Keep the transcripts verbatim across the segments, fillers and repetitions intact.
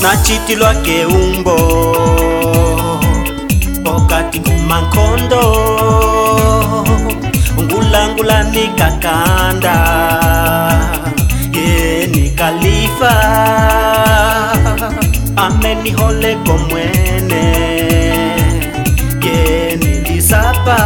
na chiti lwake umbo pokati kumankondo ngulangula nikakanda ye ni Khalifa ameni hole komwene ye nilisapa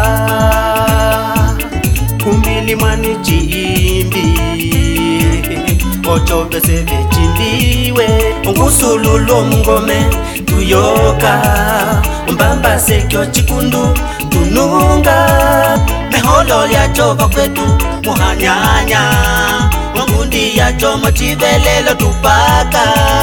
kumbili mwani chimbi ocho bese vechindiwe ungusululu mngome tuyoka umbamba sekyo chikundu tununga meholo lya chova kwetu muhanyanya wangundi ya chomo chivelelo tupaka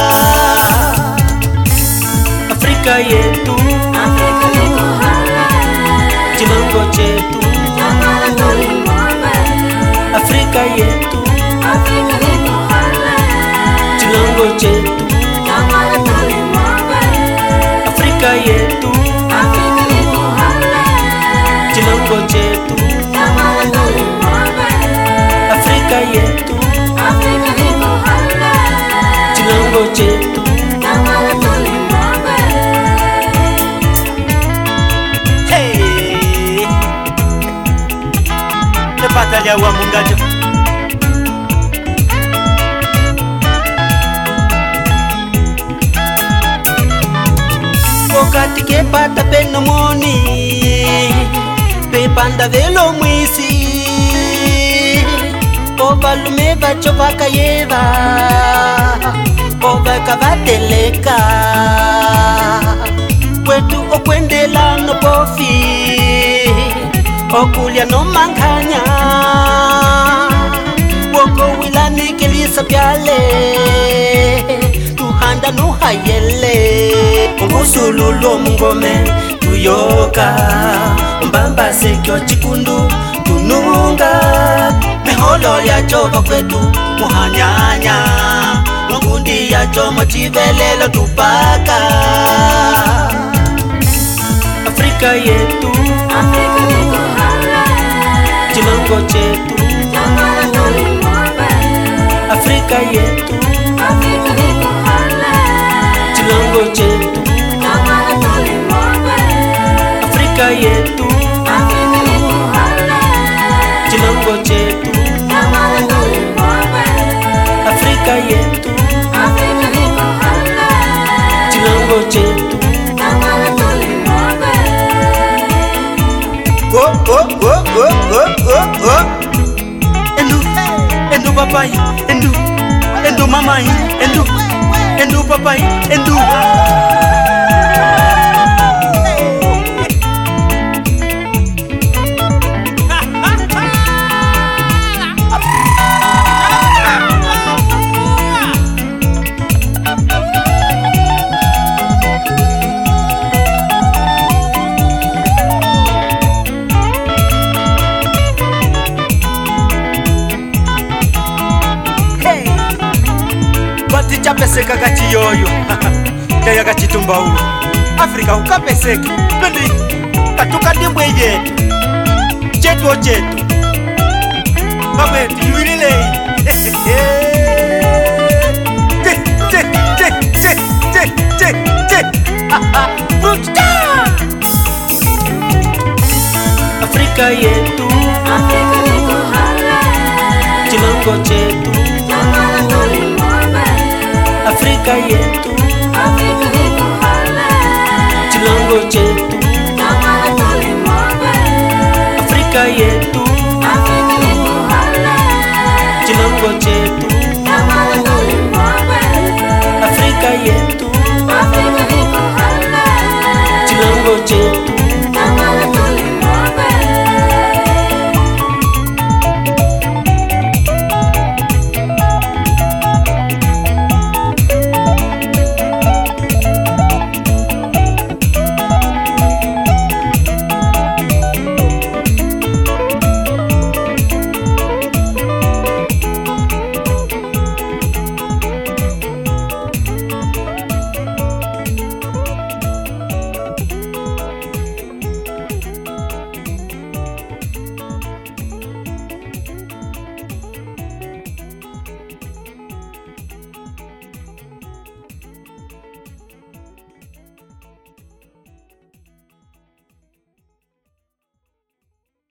Afrika yetu Afrika liko hala Chilongo chetu Jamala toli mwamba Afrika yetu Afrika liko hala Chilongo chetu Jamala toli mwamba Afrika yetu Afrika liko hala Chilongo chetu Jamala toli mwamba Afrika yetu Afrika liko hala Chilongo chetu Jamala toli mwamba Hey Nepatalia wa mungajo Wakati kepata peno moni Pepanda velo mwisi Ovalume vacho vakayeva Ovaka vateleka Kwetu okwendela no bofi Okulia no mankanya Woko wila nikilisa pyale Tuhanda no hayele Ungusululu mngome tuyoka Mbamba sekyo chikundu tununga Meholo ya chova kwetu muhanyanya Wangundi ya chomo chivelelo tupaka Afrika yetu Afrika liko hala Chilongo chetu Jamala toli mwamba Afrika yetu Afrika liko hala Chilongo chetu Jamala toli mwamba Afrika yetu Afrika liko hala Chilongo chetu Jamala toli mwamba Afrika yetu Afrika liko hala Chilongo chetu Jamala toli mwamba Oh oh oh oh oh oh oh Endu endu papai endu endu mamai endu endu papai endu Chapeseka kachiyoyo Kaya kachitumba ulo Afrika ukapeseki Twendi Katuka dimbwe yetu Chetu o chetu Mameti yuilile Che che che che che che che Fruta Afrika ye